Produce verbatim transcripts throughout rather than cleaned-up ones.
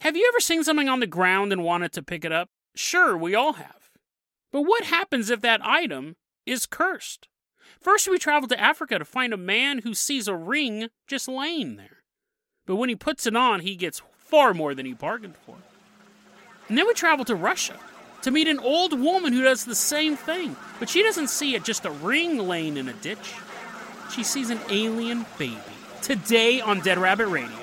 Have you ever seen something on the ground and wanted to pick it up? Sure, we all have. But what happens if that item is cursed? First, we travel to Africa to find a man who sees a ring just laying there. But when he puts it on, he gets far more than he bargained for. And then we travel to Russia to meet an old woman who does the same thing. But she doesn't see it just a ring laying in a ditch. She sees an alien baby. Today on Dead Rabbit Radio.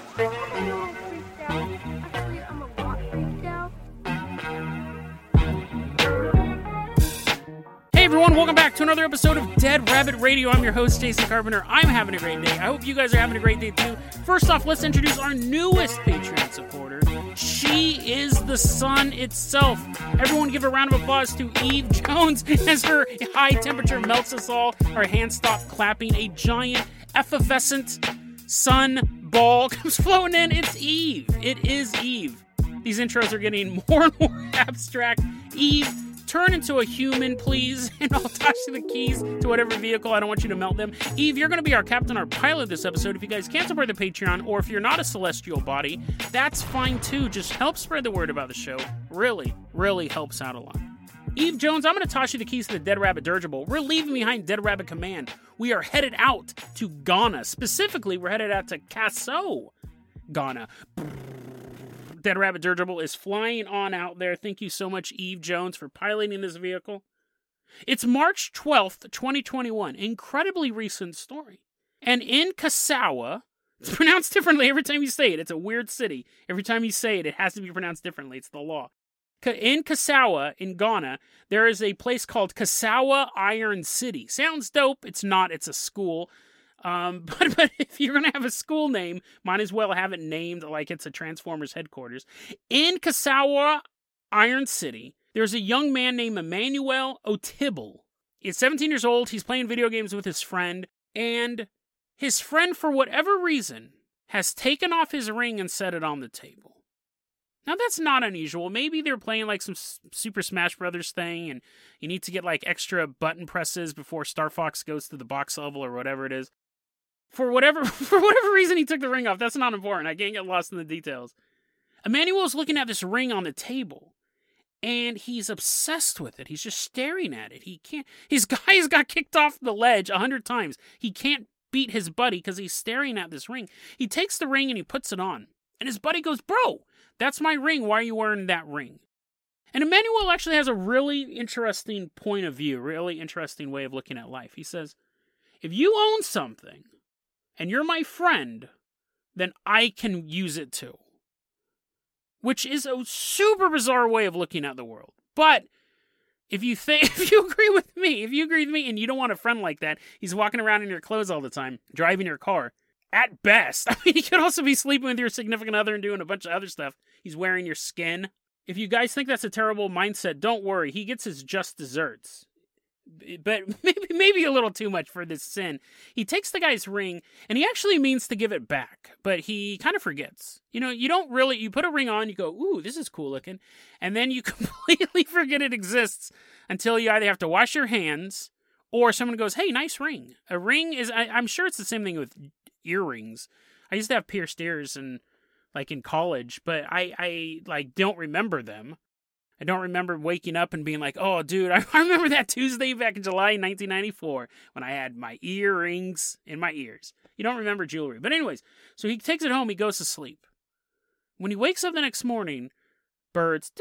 Hey everyone, welcome back to another episode of Dead Rabbit Radio. I'm your host, Jason Carpenter. I'm having a great day. I hope you guys are having a great day too. First off, let's introduce our newest Patreon supporter. She is the sun itself. Everyone give a round of applause to Eve Jones as her high temperature melts us all. Our hands stop clapping. A giant effervescent sun ball comes floating in. It's Eve. It is Eve. These intros are getting more and more abstract. Eve, turn into a human, please, and I'll toss you the keys to whatever vehicle. I don't want you to melt them. Eve, you're going to be our captain, our pilot this episode. If you guys can't support the Patreon, or if you're not a celestial body, that's fine too. Just help spread the word about the show. Really, really helps out a lot. Eve Jones, I'm going to toss you the keys to the Dead Rabbit dirigible. We're leaving behind Dead Rabbit Command. We are headed out to Ghana. Specifically, we're headed out to Kasso, Ghana. Dead Rabbit dirigible is flying on out there. Thank you so much, Eve Jones, for piloting this vehicle. It's March twelfth, twenty twenty-one. Incredibly recent story. And in Kasawa, it's pronounced differently every time you say it. It's a weird city. Every time you say it, it has to be pronounced differently. It's the law. In Kasawa, in Ghana, there is a place called Kasawa Iron City. Sounds dope. It's not. It's a school. Um, but, but if you're going to have a school name, might as well have it named like it's a Transformers headquarters. In Kasawa Iron City, there's a young man named Emmanuel Otibel. He's seventeen years old. He's playing video games with his friend. And his friend, for whatever reason, has taken off his ring and set it on the table. Now, that's not unusual. Maybe they're playing like some Super Smash Brothers thing, and you need to get like extra button presses before Star Fox goes to the box level or whatever it is. For whatever for whatever reason, he took the ring off. That's not important. I can't get lost in the details. Emmanuel's looking at this ring on the table, and he's obsessed with it. He's just staring at it. He can't. His guys got kicked off the ledge a hundred times. He can't beat his buddy because he's staring at this ring. He takes the ring and he puts it on, and his buddy goes, "Bro, that's my ring. Why are you wearing that ring?" And Emmanuel actually has a really interesting point of view, really interesting way of looking at life. He says, if you own something and you're my friend, then I can use it too. Which is a super bizarre way of looking at the world. But if you think, if you agree with me, if you agree with me and you don't want a friend like that, he's walking around in your clothes all the time, driving your car. At best. I mean, he could also be sleeping with your significant other and doing a bunch of other stuff. He's wearing your skin. If you guys think that's a terrible mindset, don't worry. He gets his just desserts. But maybe maybe a little too much for this sin. He takes the guy's ring, and he actually means to give it back, but he kind of forgets. You know, you don't really, you put a ring on, you go, ooh, this is cool looking, and then you completely forget it exists until you either have to wash your hands, or someone goes, hey, nice ring. A ring is, I, I'm sure it's the same thing with earrings. I used to have pierced ears and like in college, but I, I like don't remember them. I don't remember waking up and being like, oh, dude, I remember that Tuesday back in July nineteen ninety-four when I had my earrings in my ears. You don't remember jewelry. But anyways, so he takes it home. He goes to sleep. When he wakes up the next morning, birds,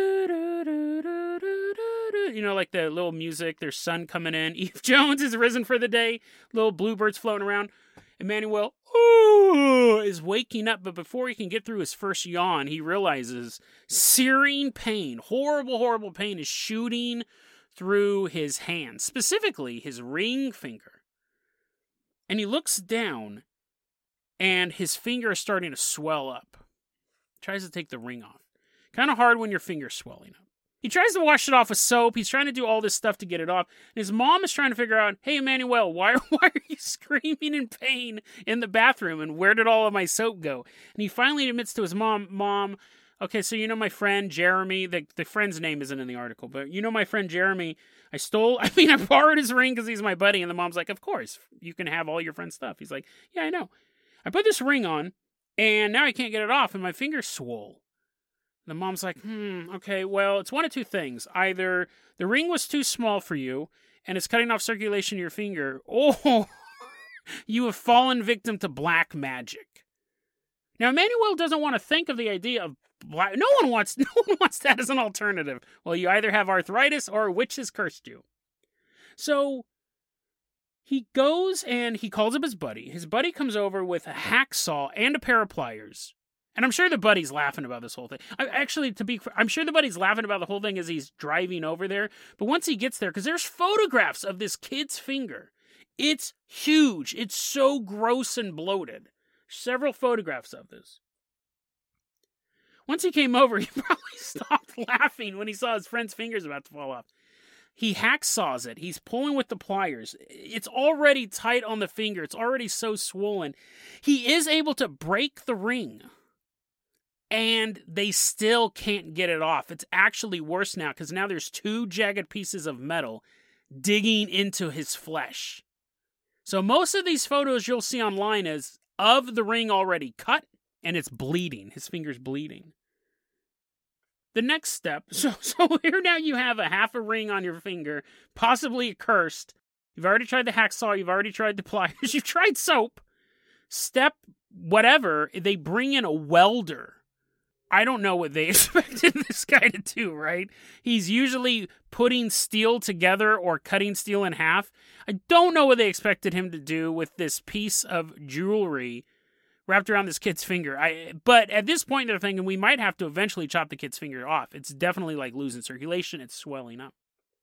you know, like the little music, there's sun coming in. Eve Jones is risen for the day. Little bluebirds floating around. Emmanuel ooh, is waking up, but before he can get through his first yawn, he realizes searing pain, horrible, horrible pain is shooting through his hand, specifically his ring finger. And he looks down, and his finger is starting to swell up. Tries to take the ring off. Kind of hard when your finger's swelling up. He tries to wash it off with soap. He's trying to do all this stuff to get it off. And his mom is trying to figure out, hey, Emmanuel, why, why are you screaming in pain in the bathroom? And where did all of my soap go? And he finally admits to his mom, Mom, okay, so you know my friend Jeremy, the, the friend's name isn't in the article, but you know my friend Jeremy, I stole, I mean, I borrowed his ring because he's my buddy. And the mom's like, of course, you can have all your friend's stuff. He's like, yeah, I know. I put this ring on, and now I can't get it off, and my finger's swole. The mom's like, hmm, okay, well, it's one of two things. Either the ring was too small for you, and it's cutting off circulation in your finger, or you have fallen victim to black magic. Now, Emmanuel doesn't want to think of the idea of black. No one wants, no one wants that as an alternative. Well, you either have arthritis or a witch has cursed you. So he goes and he calls up his buddy. His buddy comes over with a hacksaw and a pair of pliers. And I'm sure the buddy's laughing about this whole thing. I, actually, to be, I'm sure the buddy's laughing about the whole thing as he's driving over there. But once he gets there, because there's photographs of this kid's finger. It's huge. It's so gross and bloated. Several photographs of this. Once he came over, he probably stopped laughing when he saw his friend's fingers about to fall off. He hacksaws it. He's pulling with the pliers. It's already tight on the finger. It's already so swollen. He is able to break the ring. And they still can't get it off. It's actually worse now because now there's two jagged pieces of metal digging into his flesh. So most of these photos you'll see online is of the ring already cut and it's bleeding. His finger's bleeding. The next step, so so here now you have a half a ring on your finger, possibly cursed. You've already tried the hacksaw, you've already tried the pliers, you've tried soap. Step whatever, they bring in a welder. I don't know what they expected this guy to do, right? He's usually putting steel together or cutting steel in half. I don't know what they expected him to do with this piece of jewelry wrapped around this kid's finger. I, but at this point, they're thinking we might have to eventually chop the kid's finger off. It's definitely like losing circulation. It's swelling up.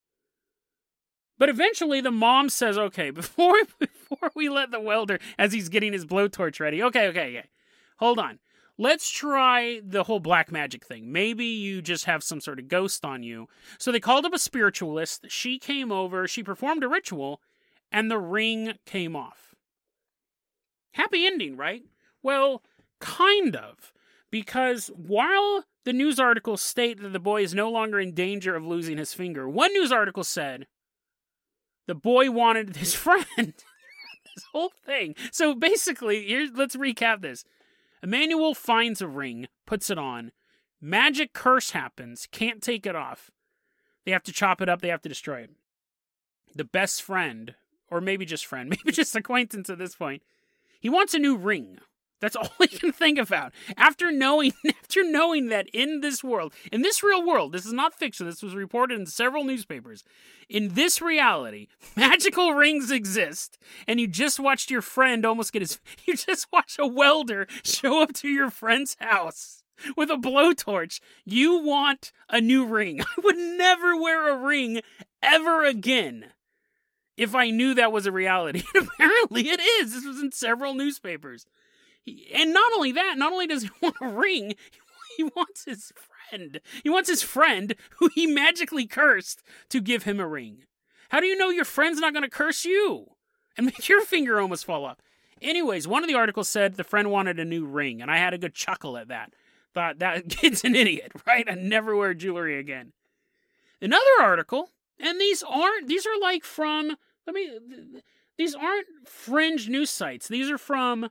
But eventually, the mom says, okay, before, before we let the welder, as he's getting his blowtorch ready, okay, okay, okay, hold on. Let's try the whole black magic thing. Maybe you just have some sort of ghost on you. So they called up a spiritualist. She came over. She performed a ritual. And the ring came off. Happy ending, right? Well, kind of. Because while the news articles state that the boy is no longer in danger of losing his finger, one news article said the boy wanted his friend. This whole thing. So basically, here's, let's recap this. Emmanuel finds a ring, puts it on. Magic curse happens, can't take it off. They have to chop it up, they have to destroy it. The best friend, or maybe just friend, maybe just acquaintance at this point, he wants a new ring. That's all he can think about. After knowing, after knowing that in this world, in this real world, this is not fiction, this was reported in several newspapers. In this reality, magical rings exist, and you just watched your friend almost get his, you just watched a welder show up to your friend's house with a blowtorch. You want a new ring. I would never wear a ring ever again if I knew that was a reality. And apparently it is. This was in several newspapers. And not only that, not only does he want a ring, he wants his friend. He wants his friend, who he magically cursed, to give him a ring. How do you know your friend's not going to curse you and make your finger almost fall off? Anyways, one of the articles said the friend wanted a new ring, and I had a good chuckle at that. Thought, that kid's an idiot, right? I'd never wear jewelry again. Another article, and these aren't, these are like from, let me, these aren't fringe news sites. These are from...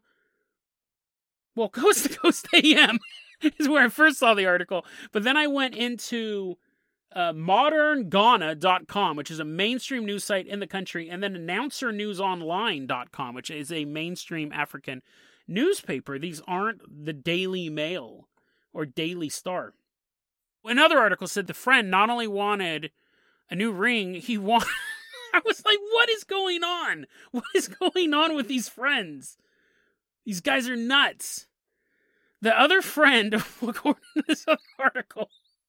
Well, Coast to Coast A M is where I first saw the article. But then I went into uh, modern ghana dot com, which is a mainstream news site in the country, and then announcer news online dot com, which is a mainstream African newspaper. These aren't the Daily Mail or Daily Star. Another article said the friend not only wanted a new ring, he wanted... I was like, what is going on? What is going on with these friends? These guys are nuts. The other friend, according to this other article,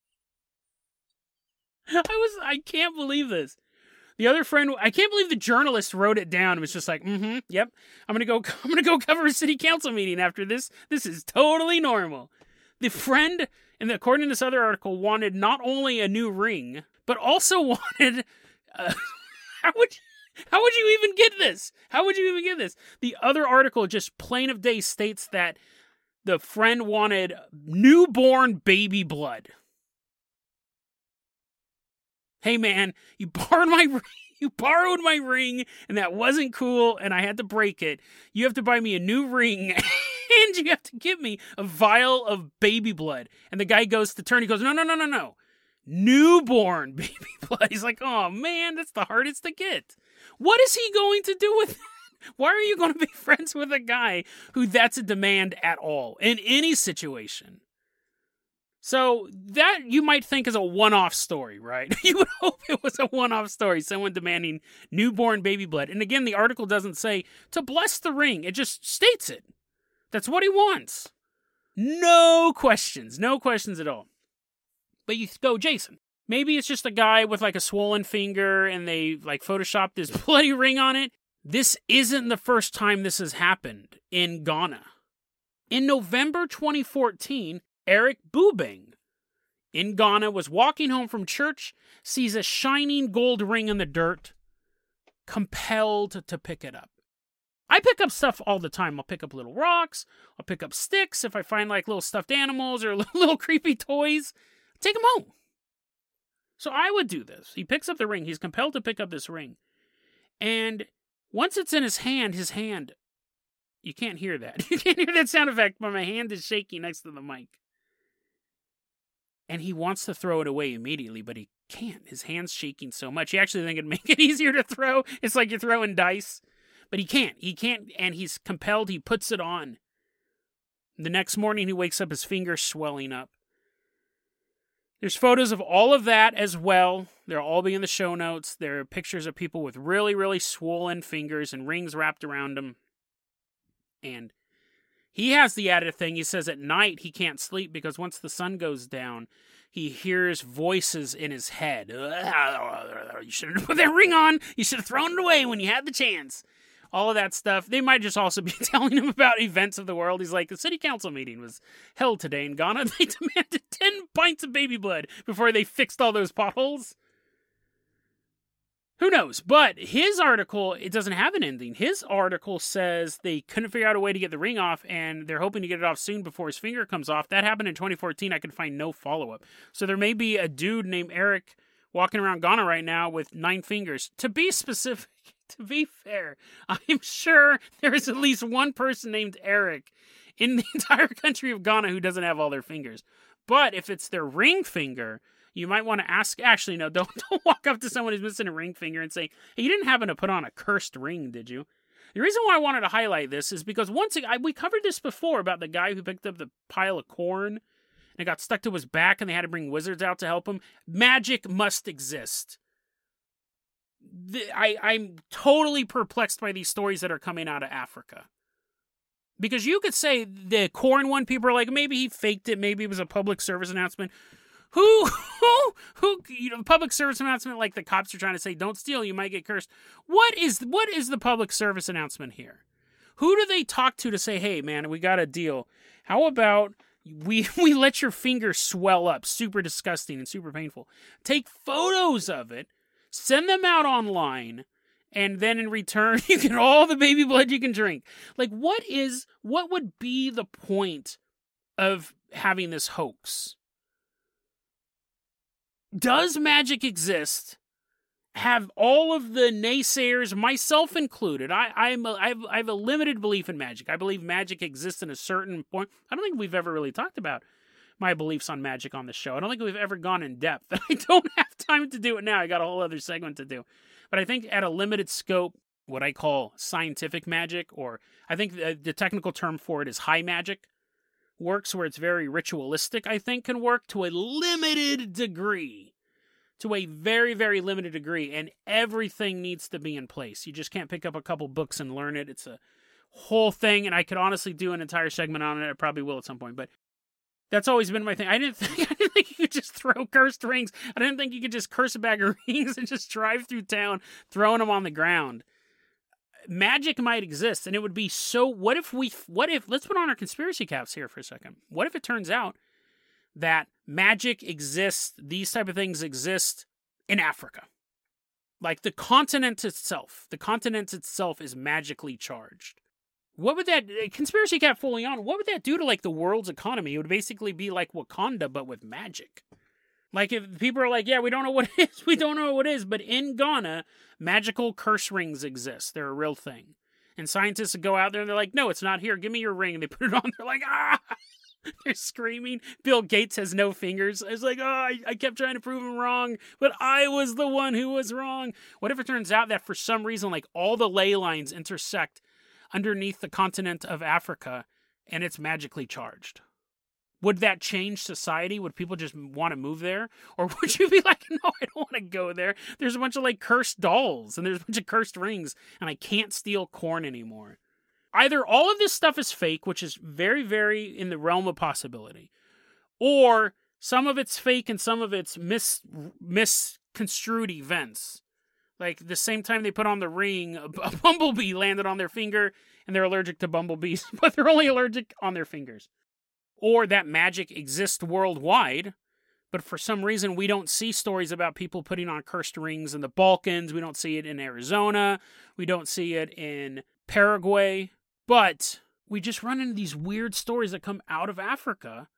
I was, I can't believe this. The other friend, I can't believe the journalist wrote it down. It was just like, mm-hmm, yep, I'm gonna go, I'm gonna go cover a city council meeting after this. This is totally normal. The friend, and according to this other article, wanted not only a new ring, but also wanted, uh, how would you, How would you even get this? How would you even get this? The other article just plain of day states that the friend wanted newborn baby blood. Hey man, you borrowed my you borrowed my ring and that wasn't cool and I had to break it. You have to buy me a new ring and you have to give me a vial of baby blood. And the guy goes to turn, he goes, no, no, no, no, no. Newborn baby blood. He's like, oh man, that's the hardest to get. What is he going to do with that? Why are you going to be friends with a guy who that's a demand at all, in any situation? So that you might think is a one-off story, right? You would hope it was a one-off story, someone demanding newborn baby blood. And again, the article doesn't say to bless the ring. It just states it. That's what he wants. No questions. No questions at all. But you go, Jason, maybe it's just a guy with like a swollen finger and they like photoshopped this bloody ring on it. This isn't the first time this has happened in Ghana. In November twenty fourteen, Eric Bubeng in Ghana was walking home from church, sees a shining gold ring in the dirt, compelled to pick it up. I pick up stuff all the time. I'll pick up little rocks. I'll pick up sticks if I find like little stuffed animals or little creepy toys. Take them home. So I would do this. He picks up the ring. He's compelled to pick up this ring. And once it's in his hand, his hand, you can't hear that. You can't hear that sound effect, but my hand is shaking next to the mic. And he wants to throw it away immediately, but he can't. His hand's shaking so much. He actually think it'd make it easier to throw. It's like you're throwing dice. But he can't. He can't, and he's compelled. He puts it on. The next morning, he wakes up, his finger's swelling up. There's photos of all of that as well. They'll all be in the show notes. There are pictures of people with really, really swollen fingers and rings wrapped around them. And he has the added thing. He says at night he can't sleep because once the sun goes down, he hears voices in his head. You shouldn't have put that ring on. You should have thrown it away when you had the chance. All of that stuff. They might just also be telling him about events of the world. He's like, the city council meeting was held today in Ghana. They demanded ten pints of baby blood before they fixed all those potholes. Who knows? But his article, it doesn't have an ending. His article says they couldn't figure out a way to get the ring off, and they're hoping to get it off soon before his finger comes off. That happened in twenty fourteen. I could find no follow-up. So there may be a dude named Eric walking around Ghana right now with nine fingers. To be specific, to be fair, I'm sure there is at least one person named Eric in the entire country of Ghana who doesn't have all their fingers. But if it's their ring finger, you might want to ask, actually, no, don't, don't walk up to someone who's missing a ring finger and say, hey, you didn't happen to put on a cursed ring, did you? The reason why I wanted to highlight this is because once I, we covered this before about the guy who picked up the pile of corn and it got stuck to his back and they had to bring wizards out to help him. Magic must exist. The, I, I'm totally perplexed by these stories that are coming out of Africa. Because you could say the corn one, people are like, maybe he faked it, maybe it was a public service announcement. Who, who, who, you know, public service announcement like the cops are trying to say, don't steal, you might get cursed. What is, what is the public service announcement here? Who do they talk to to say, hey, man, we got a deal. How about we, we let your finger swell up, super disgusting and super painful. Take photos of it, send them out online, and then in return, you get all the baby blood you can drink. Like, what is, what would be the point of having this hoax? Does magic exist? Have all of the naysayers, myself included, I, I'm a, I, have, I have a limited belief in magic. I believe magic exists in a certain point. I don't think we've ever really talked about my beliefs on magic on the show. I don't think we've ever gone in depth. I don't have time to do it now. I got a whole other segment to do. But I think at a limited scope, what I call scientific magic, or I think the, the technical term for it is high magic, works where it's very ritualistic, I think can work to a limited degree. To a very, very limited degree. And everything needs to be in place. You just can't pick up a couple books and learn it. It's a whole thing. And I could honestly do an entire segment on it. I probably will at some point. But that's always been my thing. I didn't think I didn't think you could just throw cursed rings. I didn't think you could just curse a bag of rings and just drive through town throwing them on the ground. Magic might exist, and it would be so... What if we... What if... Let's put on our conspiracy caps here for a second. What if it turns out that magic exists, these type of things exist in Africa? Like the continent itself. The continent itself is magically charged. What would that... Conspiracy cap fully on, what would that do to like the world's economy? It would basically be like Wakanda, but with magic. Like if people are like, yeah, we don't know what it is, we don't know what it is, but in Ghana, magical curse rings exist. They're a real thing. And scientists would go out there and they're like, no, it's not here. Give me your ring. And they put it on. They're like, ah! They're screaming. Bill Gates has no fingers. It's like, oh, I, I kept trying to prove him wrong, but I was the one who was wrong. What if it turns out that for some reason, like all the ley lines intersect underneath the continent of Africa and it's magically charged? Would that change society? Would people just want to move there? Or would you be like, no, I don't want to go there. There's a bunch of like cursed dolls and there's a bunch of cursed rings and I can't steal corn anymore. Either all of this stuff is fake, which is very, very in the realm of possibility, or some of it's fake and some of it's mis misconstrued events. Like the same time they put on the ring, a, a bumblebee landed on their finger and they're allergic to bumblebees, but they're only allergic on their fingers. Or that magic exists worldwide, but for some reason we don't see stories about people putting on cursed rings in the Balkans. We don't see it in Arizona. We don't see it in Paraguay. But we just run into these weird stories that come out of Africa.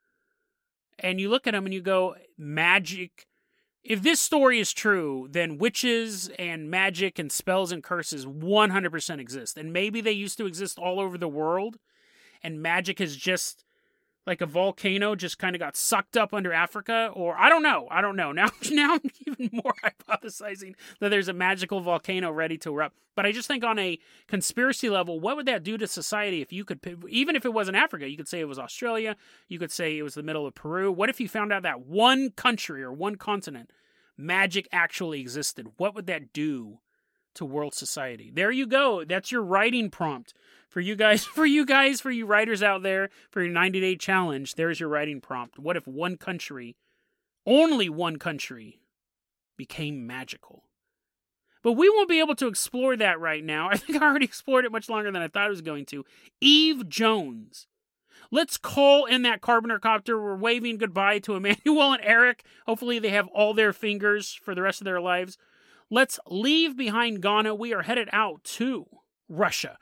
And you look at them and you go, magic. If this story is true, then witches and magic and spells and curses one hundred percent exist. And maybe they used to exist all over the world. And magic is just like a volcano just kind of got sucked up under Africa. Or I don't know. I don't know. Now, now I'm even more hypothesizing that there's a magical volcano ready to erupt. But I just think on a conspiracy level, what would that do to society if you could, even if it wasn't Africa, you could say it was Australia, you could say it was the middle of Peru. What if you found out that one country or one continent, magic actually existed? What would that do to world society? There you go. That's your writing prompt. For you guys, for you guys, for you writers out there, for your ninety-day challenge, there's your writing prompt. What if one country, only one country, became magical? But we won't be able to explore that right now. I think I already explored it much longer than I thought I was going to. Eve Jones. Let's call in that Carpenter copter. We're waving goodbye to Emmanuel and Eric. Hopefully they have all their fingers for the rest of their lives. Let's leave behind Ghana. We are headed out to Russia.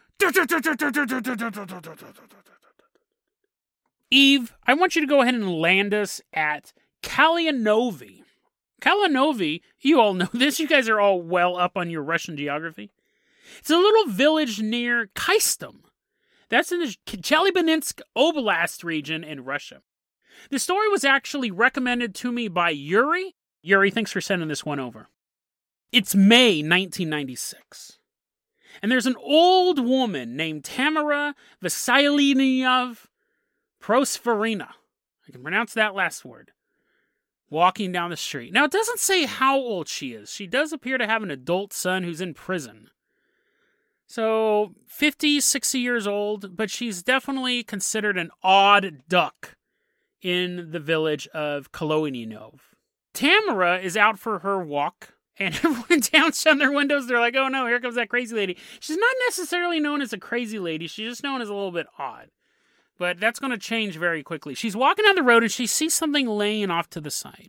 Eve, I want you to go ahead and land us at Kalyanovy. Kalyanovy, you all know this. You guys are all well up on your Russian geography. It's a little village near Kystum. That's in the Chelyabinsk Oblast region in Russia. The story was actually recommended to me by Yuri. Yuri, thanks for sending this one over. It's May nineteen ninety-six. And there's an old woman named Tamara Vasilyevna Prosperina. I can pronounce that last word. Walking down the street. Now, it doesn't say how old she is. She does appear to have an adult son who's in prison. So, fifty, sixty years old, but she's definitely considered an odd duck in the village of Koloinov. Tamara is out for her walk. And everyone in town shut their windows. They're like, oh no, here comes that crazy lady. She's not necessarily known as a crazy lady. She's just known as a little bit odd. But that's going to change very quickly. She's walking down the road and she sees something laying off to the side.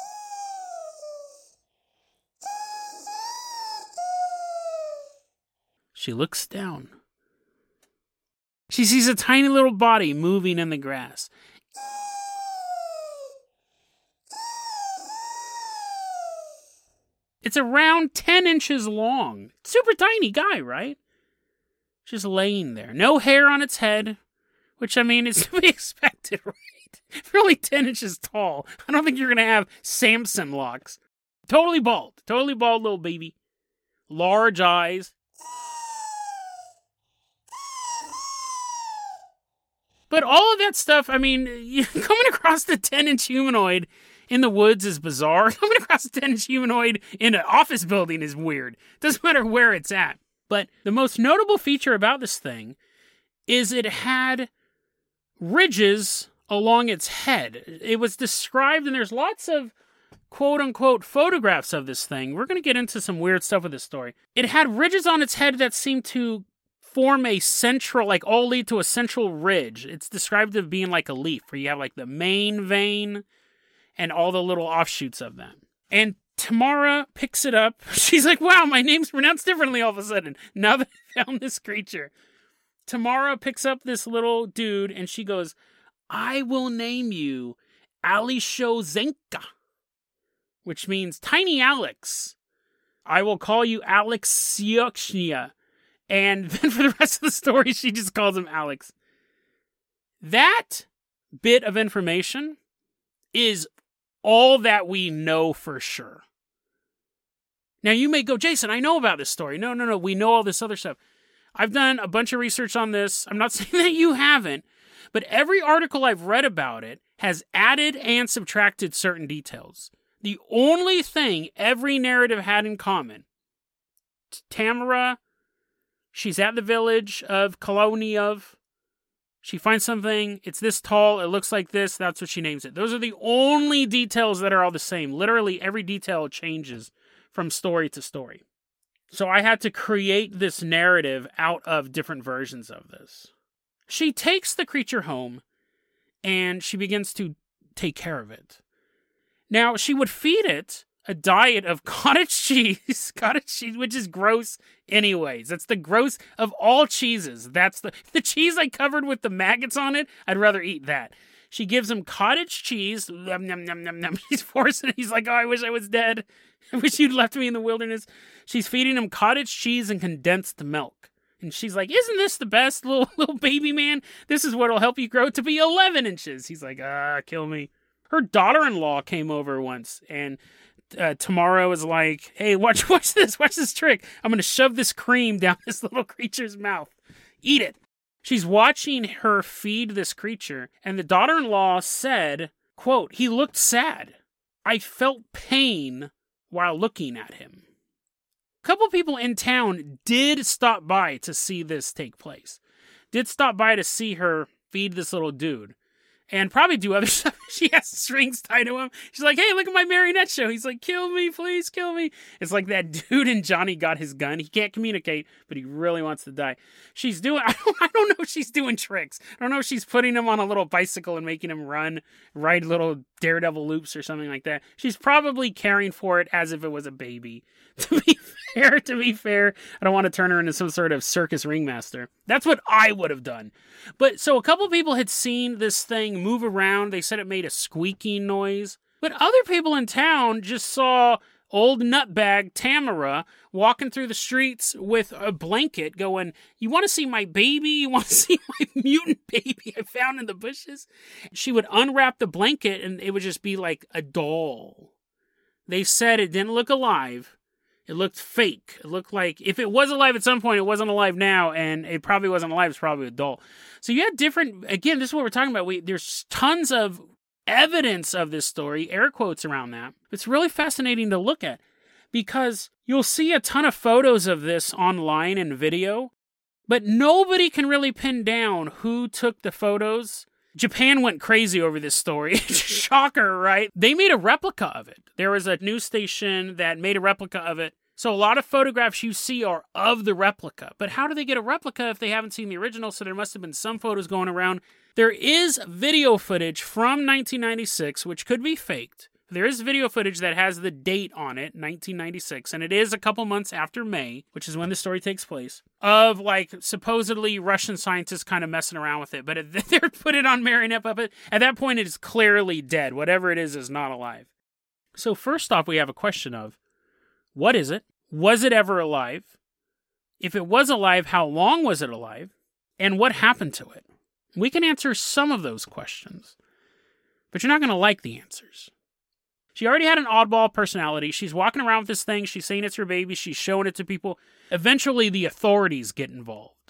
She looks down. She sees a tiny little body moving in the grass. It's around ten inches long. Super tiny guy, right? Just laying there. No hair on its head, which, I mean, is to be expected, right? If you're only ten inches tall, I don't think you're going to have Samson locks. Totally bald. Totally bald little baby. Large eyes. But all of that stuff, I mean, coming across the ten-inch humanoid in the woods is bizarre. Coming across a ten-inch humanoid in an office building is weird. Doesn't matter where it's at. But the most notable feature about this thing is it had ridges along its head. It was described, and there's lots of quote-unquote photographs of this thing. We're going to get into some weird stuff with this story. It had ridges on its head that seemed to form a central, like all lead to a central ridge. It's described as being like a leaf, where you have like the main vein and all the little offshoots of them. And Tamara picks it up. She's like, wow, my name's pronounced differently all of a sudden, now that I found this creature. Tamara picks up this little dude, and she goes, I will name you Alishozenka, which means Tiny Alex. I will call you Alexiokshnia. And then for the rest of the story, she just calls him Alex. That bit of information is all that we know for sure. Now, you may go, Jason, I know about this story. No, no, no, we know all this other stuff. I've done a bunch of research on this. I'm not saying that you haven't, but every article I've read about it has added and subtracted certain details. The only thing every narrative had in common, Tamara, she's at the village of Koloniov. She finds something, it's this tall, it looks like this, that's what she names it. Those are the only details that are all the same. Literally every detail changes from story to story. So I had to create this narrative out of different versions of this. She takes the creature home and she begins to take care of it. Now, she would feed it a diet of cottage cheese, cottage cheese, which is gross anyways. That's the gross of all cheeses. That's the, the cheese I covered with the maggots on it. I'd rather eat that. She gives him cottage cheese. Nom, nom, nom, nom, nom. He's forcing it. He's like, oh, I wish I was dead. I wish you'd left me in the wilderness. She's feeding him cottage cheese and condensed milk. And she's like, isn't this the best, little little baby man? This is what'll help you grow to be eleven inches. He's like, ah, kill me. Her daughter-in-law came over once, and uh, Tamara was like, hey, watch, watch this, watch this trick. I'm going to shove this cream down this little creature's mouth. Eat it. She's watching her feed this creature, and the daughter-in-law said, quote, he looked sad. I felt pain while looking at him. A couple people in town did stop by to see this take place. Did stop by to see her feed this little dude. And probably do other stuff. She has strings tied to him. She's like, hey, look at my marionette show. He's like, kill me, please, kill me. It's like that dude in Johnny Got His Gun. He can't communicate, but he really wants to die. She's doing, I don't, I don't know if she's doing tricks. I don't know if she's putting him on a little bicycle and making him run, ride little daredevil loops or something like that. She's probably caring for it as if it was a baby. To be fair, to be fair, I don't want to turn her into some sort of circus ringmaster. That's what I would have done. But so a couple people had seen this thing move around. They said it made a squeaking noise. But other people in town just saw old nutbag Tamara walking through the streets with a blanket going, you want to see my baby? You want to see my mutant baby I found in the bushes? She would unwrap the blanket and it would just be like a doll. They said it didn't look alive. It looked fake. It looked like if it was alive at some point, it wasn't alive now, and it probably wasn't alive. It's probably a doll. So you had different, again, this is what we're talking about. We, there's tons of evidence of this story, air quotes around that. It's really fascinating to look at because you'll see a ton of photos of this online and video, but nobody can really pin down who took the photos. Japan went crazy over this story. Shocker, right? They made a replica of it. There was a news station that made a replica of it. So a lot of photographs you see are of the replica. But how do they get a replica if they haven't seen the original? So there must have been some photos going around. There is video footage from nineteen ninety-six, which could be faked. There is video footage that has the date on it, nineteen ninety-six, and it is a couple months after May, which is when the story takes place, of like supposedly Russian scientists kind of messing around with it. But they're put it on marionette puppet. At that point, it is clearly dead. Whatever it is is not alive. So first off, we have a question of, what is it? Was it ever alive? If it was alive, how long was it alive? And what happened to it? We can answer some of those questions, but you're not going to like the answers. She already had an oddball personality. She's walking around with this thing. She's saying it's her baby. She's showing it to people. Eventually, the authorities get involved.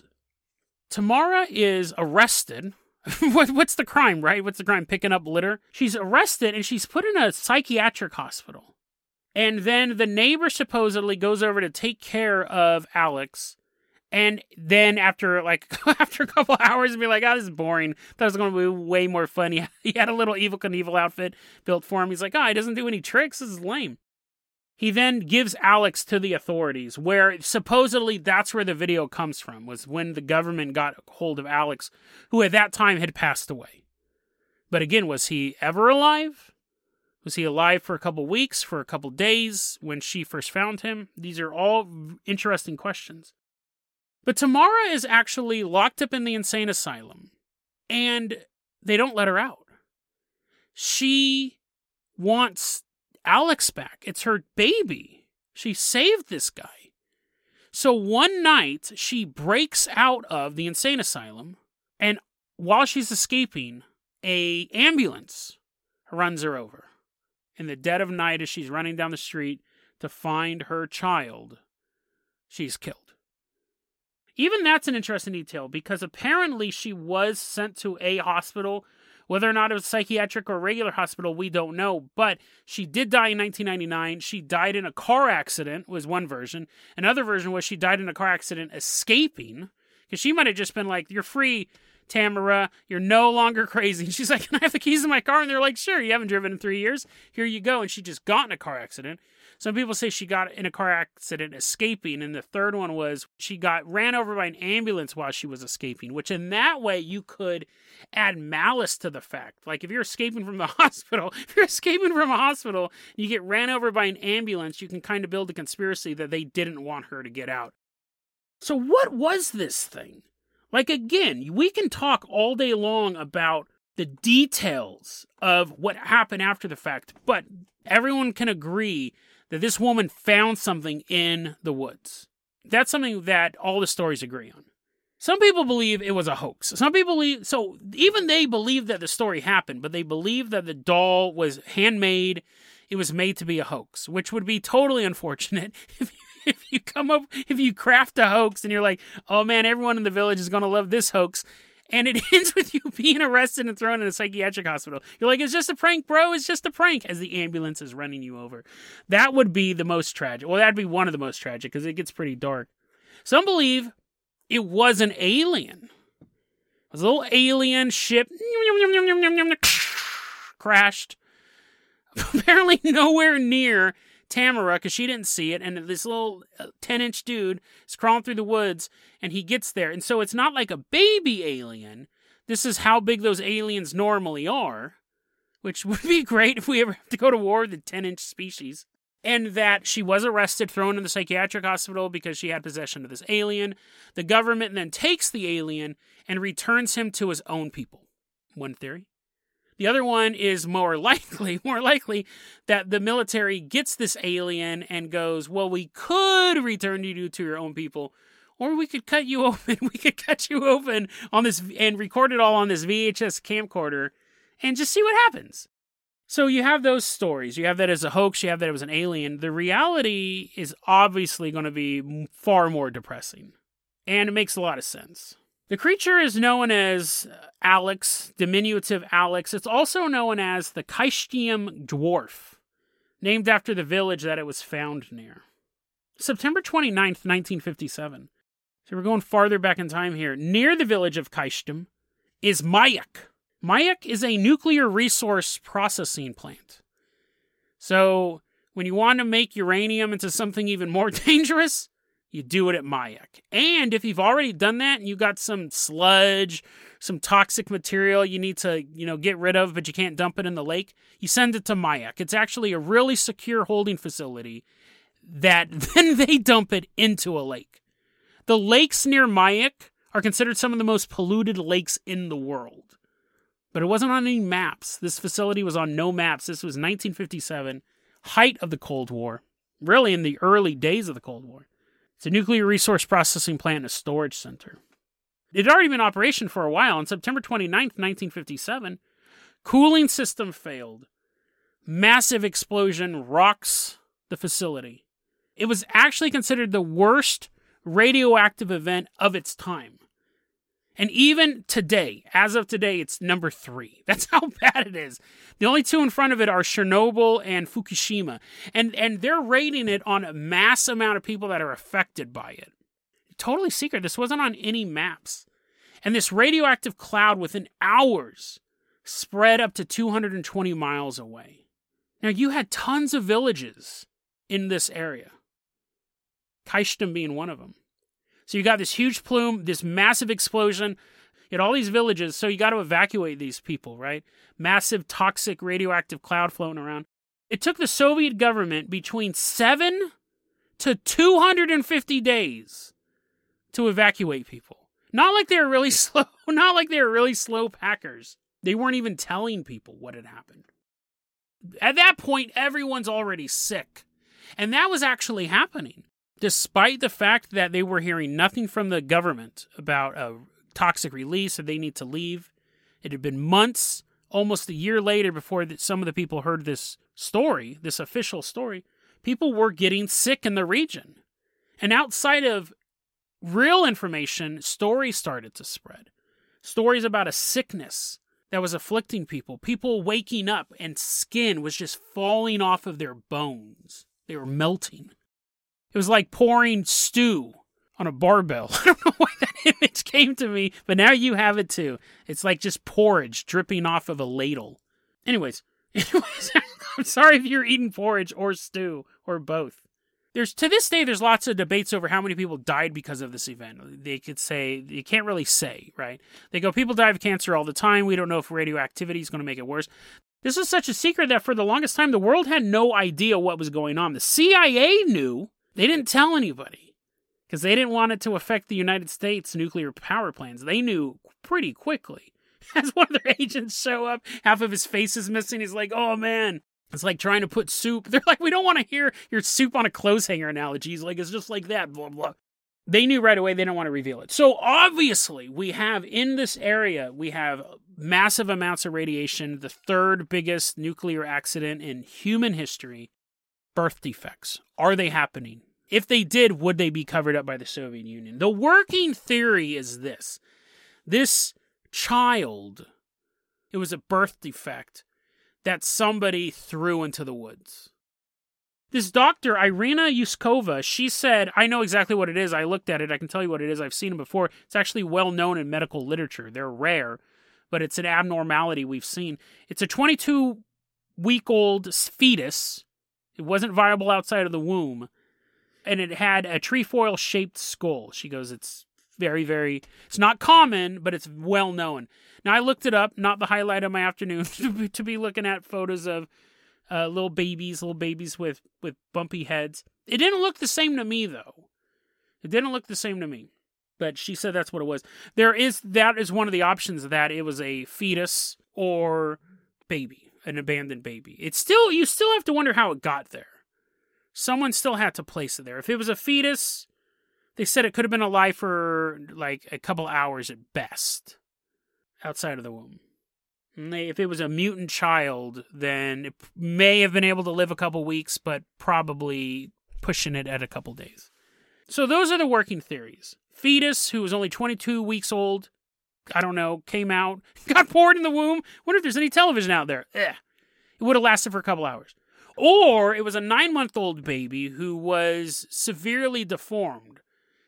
Tamara is arrested. what, what's the crime, right? What's the crime? Picking up litter? She's arrested, and she's put in a psychiatric hospital. And then the neighbor supposedly goes over to take care of Alex. And then after like after a couple hours, be like, oh, this is boring. Thought it was going to be way more fun. He, he had a little Evel Knievel outfit built for him. He's like, oh, he doesn't do any tricks. This is lame. He then gives Alex to the authorities, where supposedly that's where the video comes from, was when the government got hold of Alex, who at that time had passed away. But again, was he ever alive? Was he alive for a couple weeks, for a couple days, when she first found him? These are all interesting questions. But Tamara is actually locked up in the insane asylum, and they don't let her out. She wants Alex back. It's her baby. She saved this guy. So one night, she breaks out of the insane asylum, and while she's escaping, a ambulance runs her over. In the dead of night, as she's running down the street to find her child, she's killed. Even that's an interesting detail, because apparently she was sent to a hospital. Whether or not it was psychiatric or regular hospital, we don't know. But she did die in nineteen ninety-nine. She died in a car accident, was one version. Another version was she died in a car accident escaping. Because she might have just been like, you're free, Tamara. You're no longer crazy. And she's like, can I have the keys in my car? And they're like, sure, you haven't driven in three years. Here you go. And she just got in a car accident. Some people say she got in a car accident escaping, and the third one was she got ran over by an ambulance while she was escaping, which in that way you could add malice to the fact. Like if you're escaping from the hospital, if you're escaping from a hospital, and you get ran over by an ambulance, you can kind of build a conspiracy that they didn't want her to get out. So what was this thing? Like again, we can talk all day long about the details of what happened after the fact, but everyone can agree that this woman found something in the woods. That's something that all the stories agree on. Some people believe it was a hoax. Some people believe, so even they believe that the story happened, but they believe that the doll was handmade. It was made to be a hoax, which would be totally unfortunate if you, if you come up, if you craft a hoax and you're like, oh man, everyone in the village is going to love this hoax. And it ends with you being arrested and thrown in a psychiatric hospital. You're like, it's just a prank, bro. It's just a prank, as the ambulance is running you over. That would be the most tragic. Well, that'd be one of the most tragic, because it gets pretty dark. Some believe it was an alien. It was a little alien ship. Crashed. Apparently nowhere near Tamara, because she didn't see it, and this little ten-inch dude is crawling through the woods, and he gets there. And so it's not like a baby alien. This is how big those aliens normally are, which would be great if we ever have to go to war with a ten-inch species. And that she was arrested, thrown in the psychiatric hospital because she had possession of this alien. The government then takes the alien and returns him to his own people. One theory. The other one is more likely, more likely that the military gets this alien and goes, well, we could return you to your own people, or we could cut you open. We could cut you open on this and record it all on this V H S camcorder and just see what happens. So you have those stories. You have that as a hoax. You have that it was an alien. The reality is obviously going to be far more depressing, and it makes a lot of sense. The creature is known as Alex, diminutive Alex. It's also known as the Kyshtym dwarf, named after the village that it was found near. September twenty-ninth, nineteen fifty-seven. So we're going farther back in time here. Near the village of Kyshtym is Mayak. Mayak is a nuclear resource processing plant. So when you want to make uranium into something even more dangerous, you do it at Mayak. And if you've already done that and you got some sludge, some toxic material you need to, you know, get rid of, but you can't dump it in the lake, you send it to Mayak. It's actually a really secure holding facility that then they dump it into a lake. The lakes near Mayak are considered some of the most polluted lakes in the world. But it wasn't on any maps. This facility was on no maps. This was nineteen fifty-seven, height of the Cold War, really in the early days of the Cold War. It's a nuclear resource processing plant and a storage center. It had already been in operation for a while. On September twenty-ninth, nineteen fifty-seven, cooling system failed. Massive explosion rocks the facility. It was actually considered the worst radioactive event of its time. And even today, as of today, it's number three. That's how bad it is. The only two in front of it are Chernobyl and Fukushima. And and they're rating it on a mass amount of people that are affected by it. Totally secret. This wasn't on any maps. And this radioactive cloud within hours spread up to two hundred twenty miles away. Now, you had tons of villages in this area. Kyshtym being one of them. So you got this huge plume, this massive explosion. You had all these villages, so you got to evacuate these people, right? Massive toxic radioactive cloud floating around. It took the Soviet government between seven to two hundred fifty days to evacuate people. Not like they were really slow, not like they were really slow packers. They weren't even telling people what had happened. At that point, everyone's already sick. And that was actually happening. despite the fact that they were hearing nothing from the government about a toxic release or they need to leave. It had been months, almost a year later, before some of the people heard this story, this official story. People were getting sick in the region. And outside of real information, stories started to spread. Stories about a sickness that was afflicting people. People waking up and skin was just falling off of their bones. They were melting. It was like pouring stew on a barbell. I don't know why that image came to me, but now you have it too. It's like just porridge dripping off of a ladle. Anyways, anyways, I'm sorry if you're eating porridge or stew or both. There's to this day, there's lots of debates over how many people died because of this event. They could say, you can't really say, right? They go, people die of cancer all the time. We don't know if radioactivity is going to make it worse. This is such a secret that for the longest time, the world had no idea what was going on. The C I A knew. They didn't tell anybody because they didn't want it to affect the United States nuclear power plants. They knew pretty quickly. As one of their agents show up, half of his face is missing. He's like, oh man. It's like trying to put soup. They're like, we don't want to hear your soup on a clothes hanger analogy. He's like, it's just like that, blah, blah. They knew right away they didn't want to reveal it. So obviously, we have in this area, we have massive amounts of radiation, the third biggest nuclear accident in human history. Birth defects. Are they happening? If they did, would they be covered up by the Soviet Union? The working theory is this. This child, it was a birth defect that somebody threw into the woods. This doctor, Irina Yuskova, she said, I know exactly what it is. I looked at it. I can tell you what it is. I've seen it before. It's actually well known in medical literature. They're rare, but it's an abnormality we've seen. It's a twenty-two-week-old fetus. It wasn't viable outside of the womb. And it had a trefoil-shaped skull. She goes, it's very, very... It's not common, but it's well known. Now, I looked it up, not the highlight of my afternoon, to, be, to be looking at photos of uh, little babies, little babies with, with bumpy heads. It didn't look the same to me, though. It didn't look the same to me. But she said that's what it was. There is... That is one of the options, that it was a fetus or baby. An abandoned baby. It's still, you still have to wonder how it got there. Someone still had to place it there. If it was a fetus, they said it could have been alive for like a couple hours at best, outside of the womb. And they, if it was a mutant child, then it may have been able to live a couple weeks, but probably pushing it at a couple days. So those are the working theories. Fetus, who was only twenty-two weeks old, I don't know, came out, got poured in the womb. Wonder if there's any television out there. Eh. It would have lasted for a couple hours. Or it was a nine-month-old baby who was severely deformed.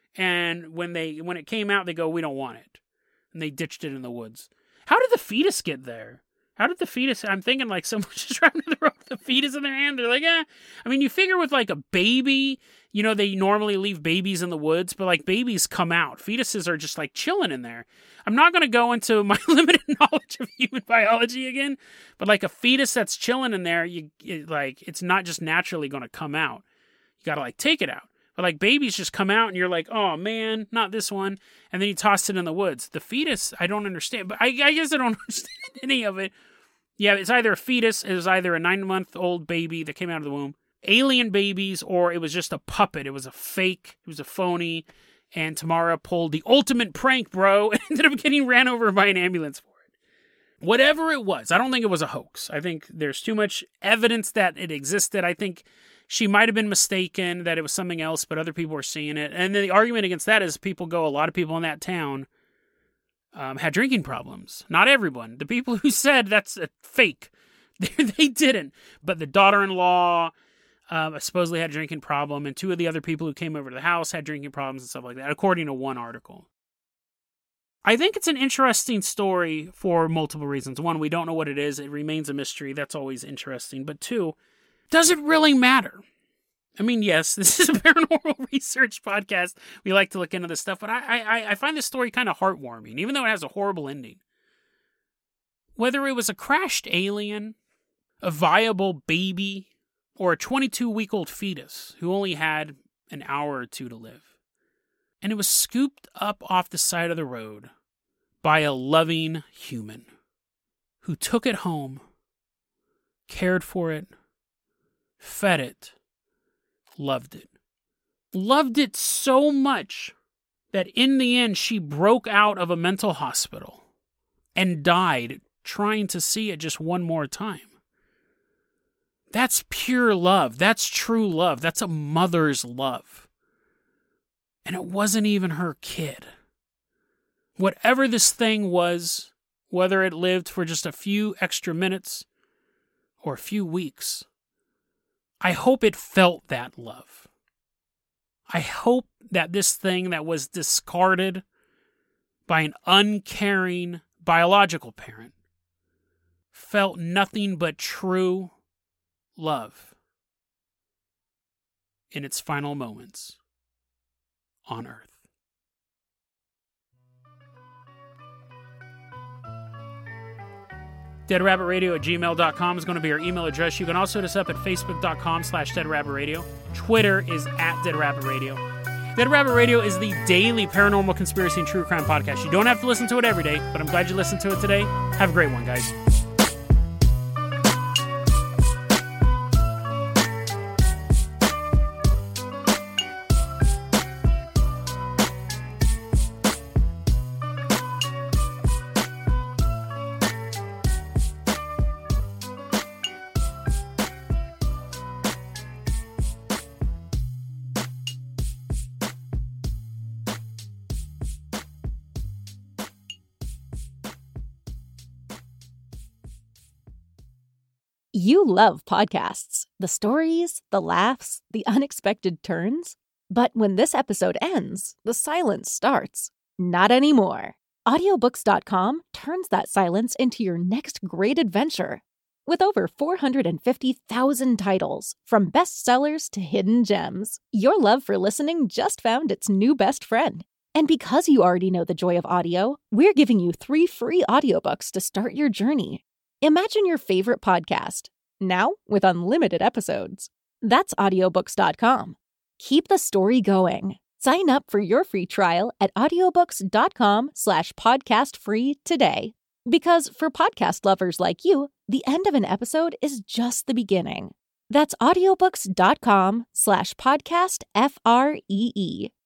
And when they when it came out, they go, we don't want it. And they ditched it in the woods. How did the fetus get there? How did the fetus... I'm thinking like someone just driving to the road with the fetus in their hand. They're like, eh. I mean, you figure with like a baby, you know, they normally leave babies in the woods, but like babies come out. Fetuses are just like chilling in there. I'm not going to go into my limited knowledge of human biology again, but like a fetus that's chilling in there, you it, like it's not just naturally going to come out. You got to like take it out. But like babies just come out and you're like, oh man, not this one. And then you toss it in the woods. The fetus, I don't understand. But I, I guess I don't understand any of it. Yeah, it's either a fetus, it was either a nine-month-old baby that came out of the womb, alien babies, or it was just a puppet. It was a fake, it was a phony, and Tamara pulled the ultimate prank, bro, and ended up getting ran over by an ambulance for it. Whatever it was, I don't think it was a hoax. I think there's too much evidence that it existed. I think she might have been mistaken that it was something else, but other people were seeing it. And then the argument against that is people go, a lot of people in that town Um, had drinking problems. Not everyone. The people who said that's a fake, they, they didn't. But the daughter-in-law um, supposedly had a drinking problem, and two of the other people who came over to the house had drinking problems and stuff like that, according to one article. I think it's an interesting story for multiple reasons. One, we don't know what it is. It remains a mystery. That's always interesting. But two, does it really matter? I mean, yes, this is a paranormal research podcast. We like to look into this stuff, but I I, I find this story kind of heartwarming, even though it has a horrible ending. Whether it was a crashed alien, a viable baby, or a twenty-two-week-old fetus who only had an hour or two to live. And it was scooped up off the side of the road by a loving human who took it home, cared for it, fed it, loved it, loved it so much that in the end she broke out of a mental hospital and died trying to see it just one more time. That's pure love. That's true love. That's a mother's love. And it wasn't even her kid. Whatever this thing was, whether it lived for just a few extra minutes or a few weeks, I hope it felt that love. I hope that this thing that was discarded by an uncaring biological parent felt nothing but true love in its final moments on Earth. deadrabbitradio at gmail dot com is going to be our email address. You can also hit us up at facebook.com slash deadrabbitradio. Twitter is at deadrabbitradio. Dead Rabbit Radio is the daily paranormal conspiracy and true crime podcast. You don't have to listen to it every day, but I'm glad you listened to it today. Have a great one, guys. You love podcasts, the stories, the laughs, the unexpected turns. But when this episode ends, the silence starts. Not anymore. audiobooks dot com turns that silence into your next great adventure. With over four hundred fifty thousand titles, from bestsellers to hidden gems, your love for listening just found its new best friend. And because you already know the joy of audio, we're giving you three free audiobooks to start your journey. Imagine your favorite podcast, now with unlimited episodes. That's audiobooks dot com. Keep the story going. Sign up for your free trial at audiobooks.com slash podcast free today. Because for podcast lovers like you, the end of an episode is just the beginning. That's audiobooks.com slash podcast F R E E.